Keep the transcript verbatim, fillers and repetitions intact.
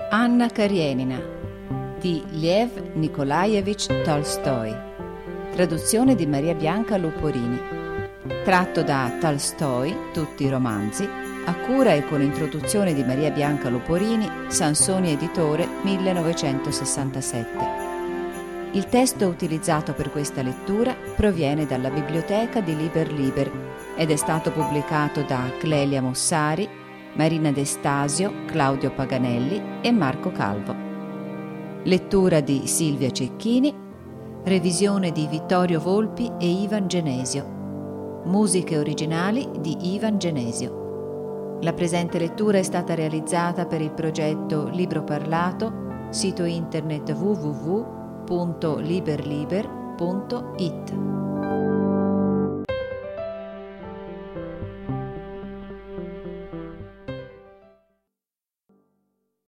Anna Karenina di Lev Nikolaevich Tolstoi, traduzione di Maria Bianca Luporini, tratto da Tolstoi, tutti i romanzi, a cura e con introduzione di Maria Bianca Luporini, Sansoni Editore, millenovecentosessantasette. Il testo utilizzato per questa lettura proviene dalla biblioteca di Liber Liber ed è stato pubblicato da Clelia Mossari, Marina Destasio, Claudio Paganelli e Marco Calvo. Lettura di Silvia Cecchini, revisione di Vittorio Volpi e Ivan Genesio. Musiche originali di Ivan Genesio. La presente lettura è stata realizzata per il progetto Libro Parlato, sito internet w w w punto liber liber punto i t.